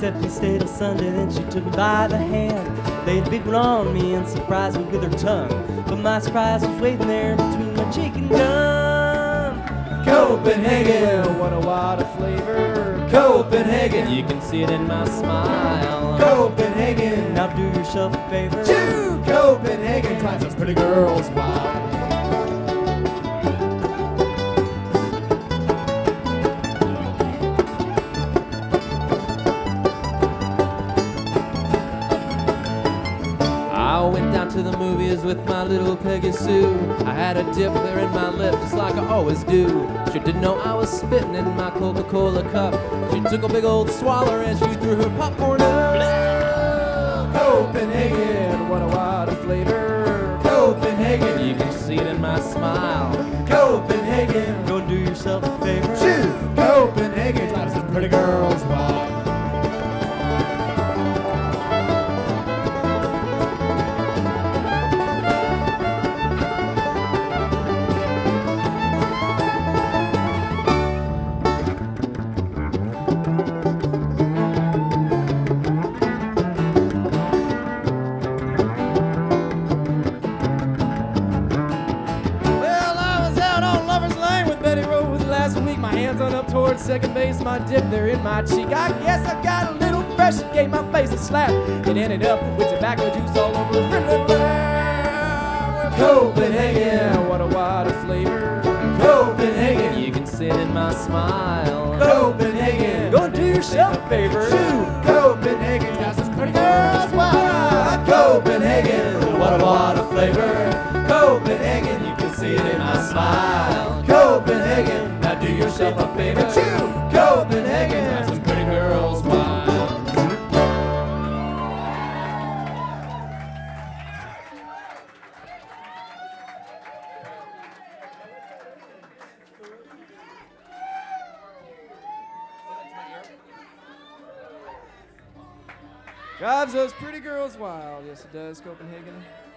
Except we stayed till Sunday, then she took me by the hand, laid a big one on me and surprised me with her tongue. But my surprise was waiting there between my cheek and gum. Copenhagen, what a wild flavor. Copenhagen, you can see it in my smile. Copenhagen, Now do yourself a favor. to Copenhagen, drives those pretty girls wild. I went down to the movies with my little Peggy Sue. I had a dip there in my lip just like I always do. She didn't know I was spitting in my Coca-Cola cup. She took a big old swallow and she threw her popcorn up. Copenhagen, what a wild flavor. Copenhagen, you can see it in my smile. Copenhagen, Go and do yourself a favor. to Copenhagen, drives some pretty girls wild. My hands on up towards second base, my dip there in my cheek. I guess I got a little pressure, gave my face a slap. It ended up with tobacco juice all over. Copenhagen, what a wild flavor. Copenhagen, you can see it in my smile. Copenhagen, Go and do yourself a favor. Copenhagen, got some pretty girls wild. Copenhagen, what a wild flavor. Copenhagen, you can see it in my smile. Copenhagen, now do yourself a favor to Copenhagen, got some pretty girls wild. Drives those pretty girls wild. Yes, it does, Copenhagen.